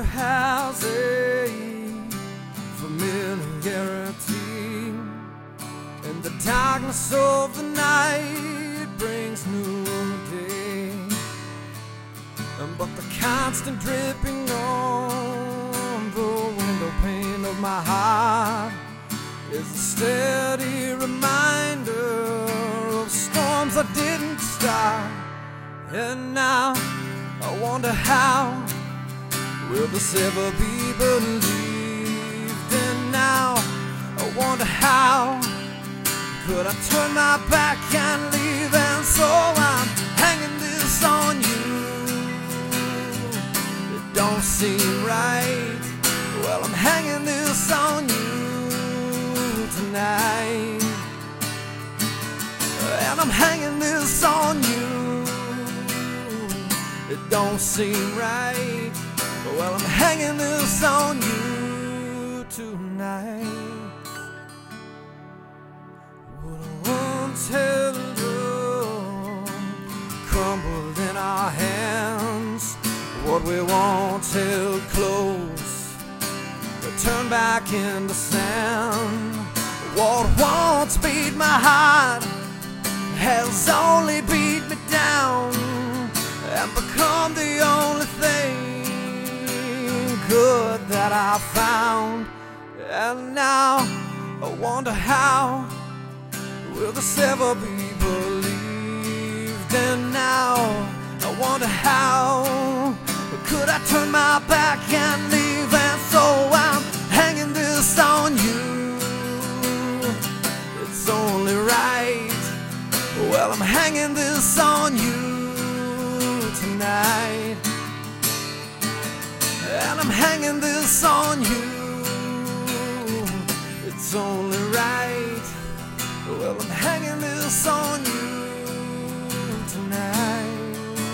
has a familiarity. In the darkness of the night brings new day, but the constant dripping on the window pane of my heart is a steady reminder of storms I didn't start. And now I wonder how will this ever be believed? And now I wonder how could I turn my back and leave? And so I'm hanging this on you. It don't seem right. Well, I'm hanging this on you tonight. And I'm hanging this on you. It don't seem right. Well, I'm hanging this on you tonight. What I once held up crumbled in our hands. What we once held close turned back into sand. What once beat my heart has only beat me down and become the only thing good that I found. And now I wonder how will this ever be believed? And now I wonder how could I turn my back and leave? And so I'm hanging this on you. It's only right. Well, I'm hanging this on you tonight. And I'm hanging this on you. It's only right. Well, I'm hanging this on you tonight.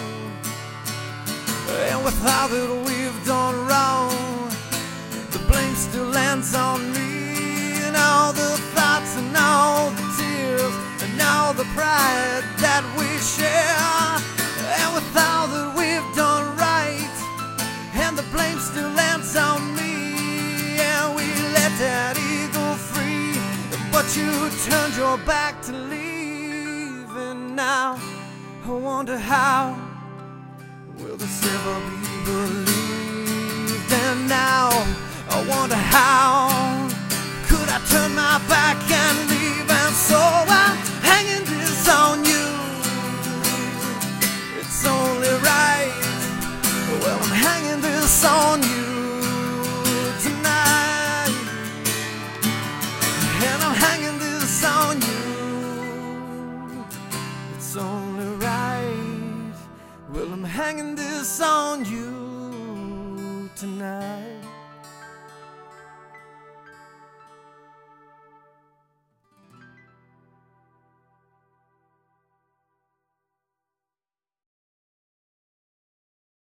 And with all that we've done wrong, the blame still lands on me. And all the thoughts and all the tears and all the pride that we share. And with all that we've done right, and the blame still lands on me. And we let that ego free, but you turned your back to leave. And now I wonder how will this ever be believed? And now I wonder how could I turn my back and leave? And so I'm hanging this on you. It's only right. Well, I'm hanging this on you tonight. And I'm hanging this on you. It's only right. Well, I'm hanging this on you.